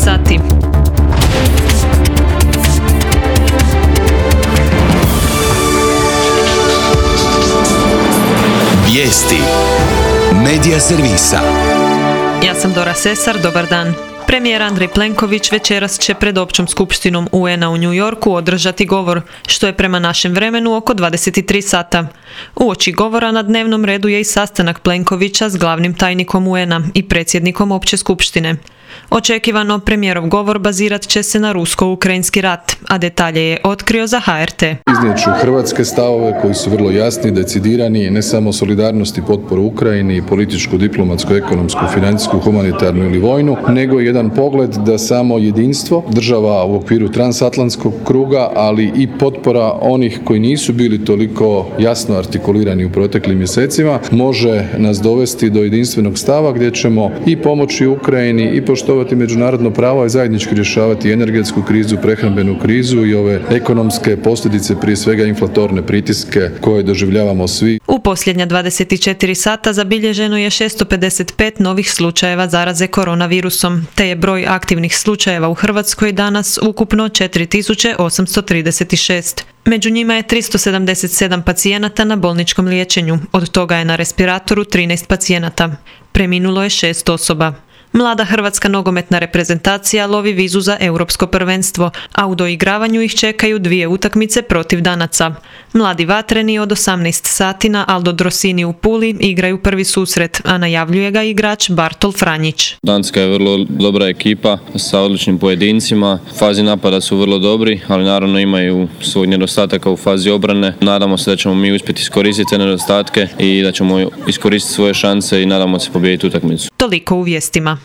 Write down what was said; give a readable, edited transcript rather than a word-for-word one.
sati. Vijesti Medija servisa. Ja sam Dora Sesar, dobar dan. Premijer Andrej Plenković večeras će pred općom skupštinom UN-a u New Yorku održati govor, što je prema našem vremenu oko 23 sata. Uoči govora na dnevnom redu je i sastanak Plenkovića s glavnim tajnikom UN-a i predsjednikom opće skupštine. Očekivano premijerov govor bazirat će se na rusko-ukrajinski rat, a detalje je otkrio za HRT. Iznijet ću hrvatske stavove koji su vrlo jasni, decidirani, ne samo solidarnost i potporu Ukrajini, političku, diplomatsku, ekonomsku, financijsku, humanitarnu ili vojnu, nego jedan pogled da samo jedinstvo država u okviru transatlantskog kruga, ali i potpora onih koji nisu bili toliko jasno artikulirani u proteklim mjesecima, može nas dovesti do jedinstvenog stava gdje ćemo i pomoći Ukrajini i poštovati međunarodno pravo i zajednički rješavati energetsku krizu, prehrambenu krizu i ove ekonomske posljedice, prije svega inflatorne pritiske koje doživljavamo svi. U posljednja 24 sata zabilježeno je 655 novih slučajeva zaraze koronavirusom, te je broj aktivnih slučajeva u Hrvatskoj danas ukupno 4836. Među njima je 377 pacijenata na bolničkom liječenju, od toga je na respiratoru 13 pacijenata. Preminulo je 6 osoba. Mlada hrvatska nogometna reprezentacija lovi vizu za europsko prvenstvo, a u doigravanju ih čekaju 2 utakmice protiv Danaca. Mladi vatreni od 18 sati na Aldo Drossini u Puli igraju prvi susret, a najavljuje ga igrač Bartol Franjić. Danska je vrlo dobra ekipa sa odličnim pojedincima. U fazi napada su vrlo dobri, ali naravno imaju svoj nedostataka u fazi obrane. Nadamo se da ćemo mi uspjeti iskoristiti te nedostatke i da ćemo iskoristiti svoje šanse i nadamo se pobijediti utakmicu. Toliko u vijestima.